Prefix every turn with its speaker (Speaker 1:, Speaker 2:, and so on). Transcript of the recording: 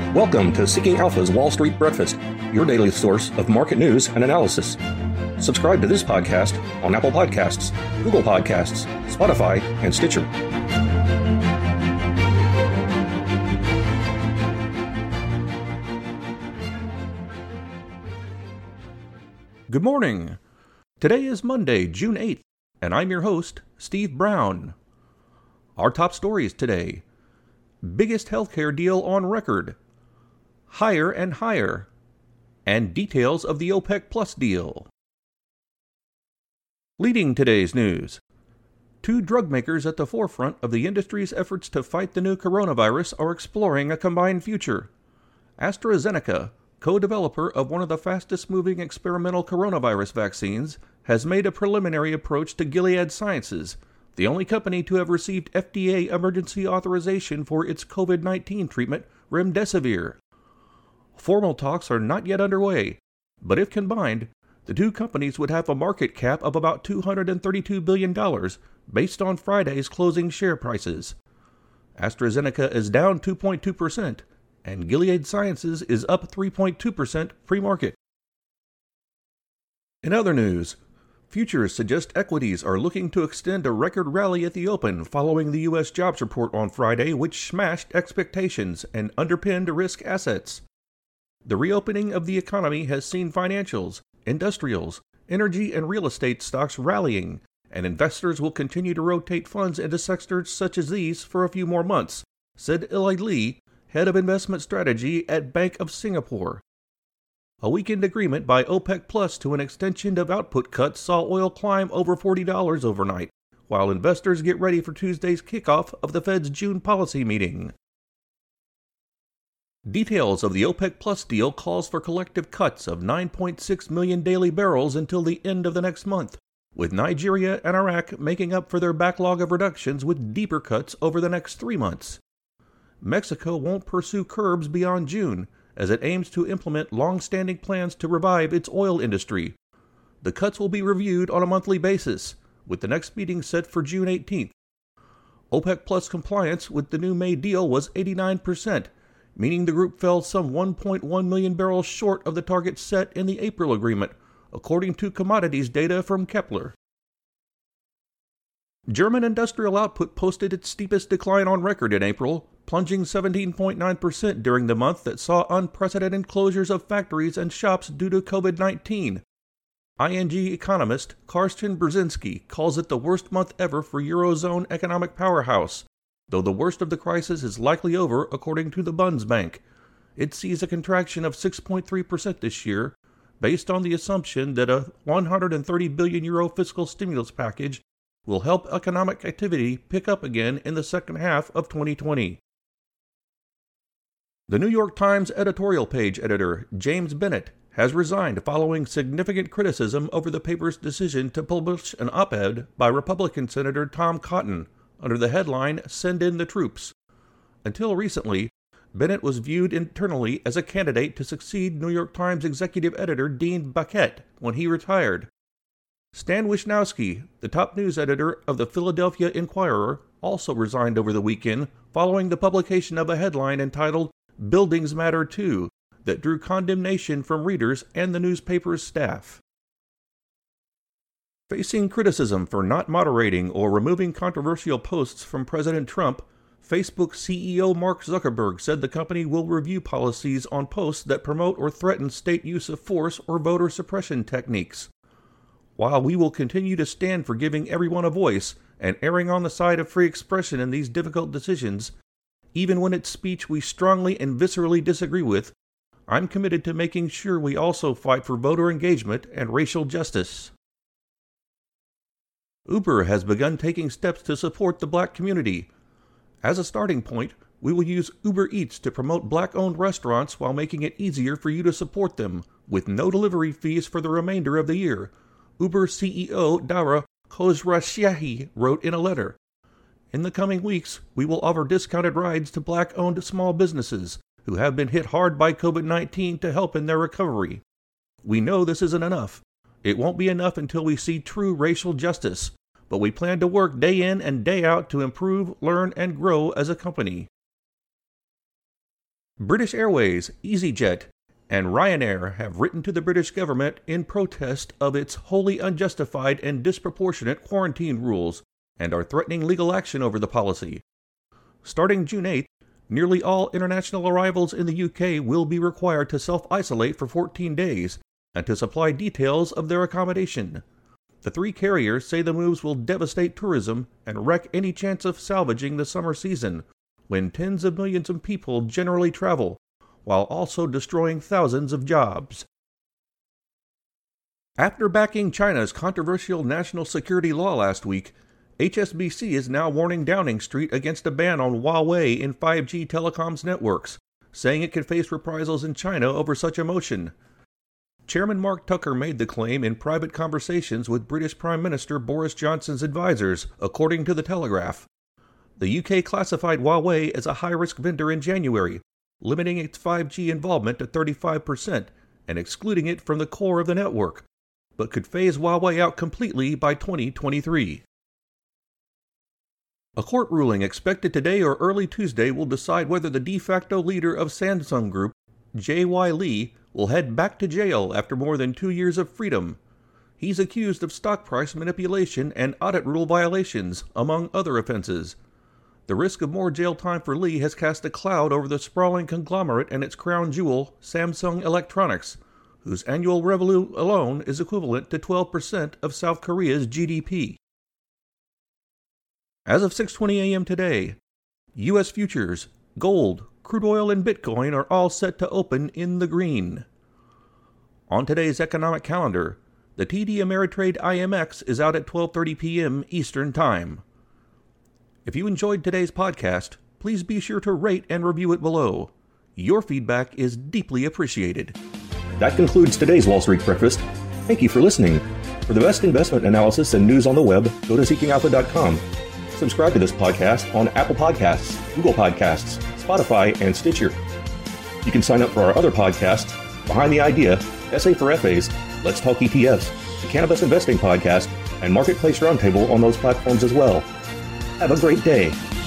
Speaker 1: Welcome to Seeking Alpha's Wall Street Breakfast, your daily source of market news and analysis. Subscribe to this podcast on Apple Podcasts, Google Podcasts, Spotify, and Stitcher. Good morning. Today is Monday, June 8th, and I'm your host, Steve Brown. Our top stories today: biggest healthcare deal on record, higher and higher, and details of the OPEC Plus deal. Leading today's news, two drug makers at the forefront of the industry's efforts to fight the new coronavirus are exploring a combined future. AstraZeneca, co-developer of one of the fastest-moving experimental coronavirus vaccines, has made a preliminary approach to Gilead Sciences, the only company to have received FDA emergency authorization for its COVID-19 treatment, remdesivir. Formal talks are not yet underway, but if combined, the two companies would have a market cap of about $232 billion based on Friday's closing share prices. AstraZeneca is down 2.2%, and Gilead Sciences is up 3.2% pre-market. In other news, futures suggest equities are looking to extend a record rally at the open following the U.S. jobs report on Friday, which smashed expectations and underpinned risk assets. The reopening of the economy has seen financials, industrials, energy, and real estate stocks rallying, and investors will continue to rotate funds into sectors such as these for a few more months, said Eli Lee, head of investment strategy at Bank of Singapore. A weakened agreement by OPEC Plus to an extension of output cuts saw oil climb over $40 overnight, while investors get ready for Tuesday's kickoff of the Fed's June policy meeting. Details of the OPEC Plus deal calls for collective cuts of 9.6 million daily barrels until the end of the next month, with Nigeria and Iraq making up for their backlog of reductions with deeper cuts over the next 3 months. Mexico won't pursue curbs beyond June, as it aims to implement long-standing plans to revive its oil industry. The cuts will be reviewed on a monthly basis, with the next meeting set for June 18th. OPEC Plus compliance with the new May deal was 89%, meaning the group fell some 1.1 million barrels short of the target set in the April agreement, according to commodities data from Kepler. German industrial output posted its steepest decline on record in April, plunging 17.9% during the month that saw unprecedented closures of factories and shops due to COVID-19. ING economist Karsten Brzezinski calls it the worst month ever for Eurozone economic powerhouse, though the worst of the crisis is likely over, according to the Bundesbank. It sees a contraction of 6.3% this year, based on the assumption that a €130 billion fiscal stimulus package will help economic activity pick up again in the second half of 2020. The New York Times editorial page editor, James Bennet, has resigned following significant criticism over the paper's decision to publish an op-ed by Republican Senator Tom Cotton under the headline, "Send in the Troops." Until recently, Bennet was viewed internally as a candidate to succeed New York Times executive editor Dean Baquet when he retired. Stan Wisnowski, the top news editor of the Philadelphia Inquirer, also resigned over the weekend following the publication of a headline entitled "Buildings Matter Too," that drew condemnation from readers and the newspaper's staff. Facing criticism for not moderating or removing controversial posts from President Trump, Facebook CEO Mark Zuckerberg said the company will review policies on posts that promote or threaten state use of force or voter suppression techniques. While we will continue to stand for giving everyone a voice and erring on the side of free expression in these difficult decisions, even when it's speech we strongly and viscerally disagree with, I'm committed to making sure we also fight for voter engagement and racial justice. Uber has begun taking steps to support the black community. As a starting point, we will use Uber Eats to promote black-owned restaurants while making it easier for you to support them, with no delivery fees for the remainder of the year, Uber CEO Dara Khosrowshahi wrote in a letter. In the coming weeks, we will offer discounted rides to black-owned small businesses who have been hit hard by COVID-19 to help in their recovery. We know this isn't enough. It won't be enough until we see true racial justice, but we plan to work day in and day out to improve, learn, and grow as a company. British Airways, EasyJet, and Ryanair have written to the British government in protest of its wholly unjustified and disproportionate quarantine rules and are threatening legal action over the policy. Starting June 8th, nearly all international arrivals in the UK will be required to self-isolate for 14 days and to supply details of their accommodation. The three carriers say the moves will devastate tourism and wreck any chance of salvaging the summer season, when tens of millions of people generally travel, while also destroying thousands of jobs. After backing China's controversial national security law last week, HSBC is now warning Downing Street against a ban on Huawei in 5G telecoms networks, saying it could face reprisals in China over such a motion. Chairman Mark Tucker made the claim in private conversations with British Prime Minister Boris Johnson's advisors, according to The Telegraph. The UK classified Huawei as a high-risk vendor in January, limiting its 5G involvement to 35% and excluding it from the core of the network, but could phase Huawei out completely by 2023. A court ruling expected today or early Tuesday will decide whether the de facto leader of Samsung Group, J.Y. Lee, will head back to jail after more than 2 years of freedom. He's accused of stock price manipulation and audit rule violations, among other offenses. The risk of more jail time for Lee has cast a cloud over the sprawling conglomerate and its crown jewel, Samsung Electronics, whose annual revenue alone is equivalent to 12% of South Korea's GDP. As of 6:20 a.m. today, U.S. futures, gold, crude oil, and Bitcoin are all set to open in the green. On today's economic calendar, the TD Ameritrade IMX is out at 12:30 p.m. Eastern Time. If you enjoyed today's podcast, please be sure to rate and review it below. Your feedback is deeply appreciated.
Speaker 2: That concludes today's Wall Street Breakfast. Thank you for listening. For the best investment analysis and news on the web, go to seekingalpha.com. Subscribe to this podcast on Apple Podcasts, Google Podcasts, Spotify, and Stitcher. You can sign up for our other podcasts, Behind the Idea, SA for FAs, Let's Talk ETFs, the Cannabis Investing Podcast, and Marketplace Roundtable on those platforms as well. Have a great day.